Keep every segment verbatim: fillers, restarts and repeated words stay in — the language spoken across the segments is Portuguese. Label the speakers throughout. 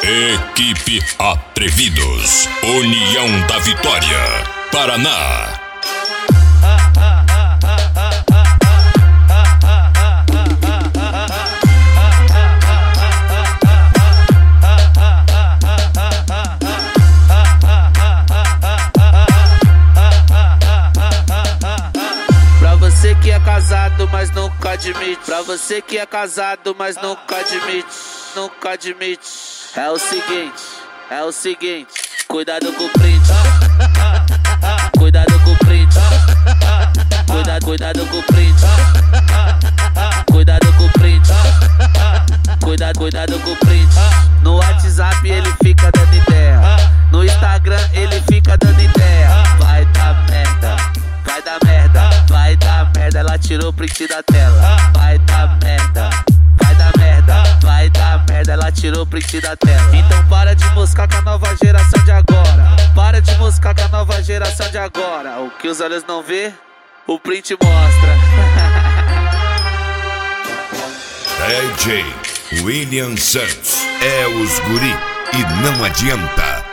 Speaker 1: Equipe Atrevidos, União da Vitória, Paraná.
Speaker 2: Pra você que é casado, mas nunca admite. Pra você que é casado, mas nunca admite. Nunca admite. É o seguinte, é o seguinte. Cuidado com o print. Cuidado com o print. Cuidado, cuidado com o print. Cuidado com o print. Cuidado, cuidado com o print. No WhatsApp ele fica dando ideia. No Instagram ele fica dando ideia. Vai dar merda, vai dar merda, vai dar merda. Ela tirou o print da tela. Vai dar merda, vai dar merda, vai dar merda. Ela tirou o print da tela. Então para de moscar com a nova geração de agora. Para de moscar com a nova geração de agora. O que os olhos não vê, o print mostra.
Speaker 1: D J William Santos é os guri e não adianta.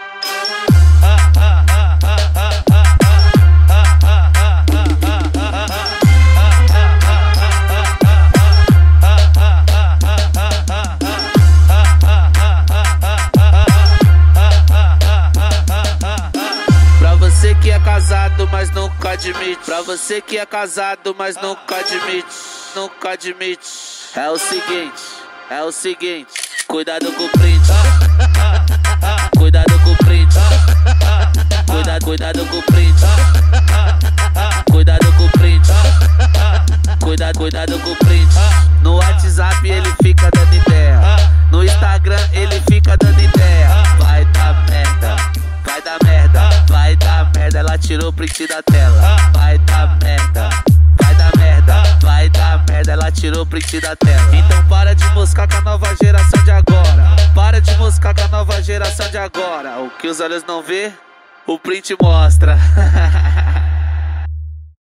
Speaker 2: Pra você que é casado, mas nunca admite. Pra você que é casado, mas nunca admite. Nunca admite. É o seguinte, é o seguinte. Cuidado com o print. Cuidado com o print. Cuidado, cuidado com o print. Cuidado com o print. Cuidado, cuidado com o print. No WhatsApp ele fica dando ideia. No Instagram ele fica dando ideia. Vai dar merda, vai dar merda, vai dar merda. Ela tirou o print da tela. Vai dar merda, vai dar merda, vai dar merda. Ela tirou o print da tela. Então para de moscar com a nova geração de agora. Para de moscar com a nova geração de agora. O que os olhos não vê, o print mostra.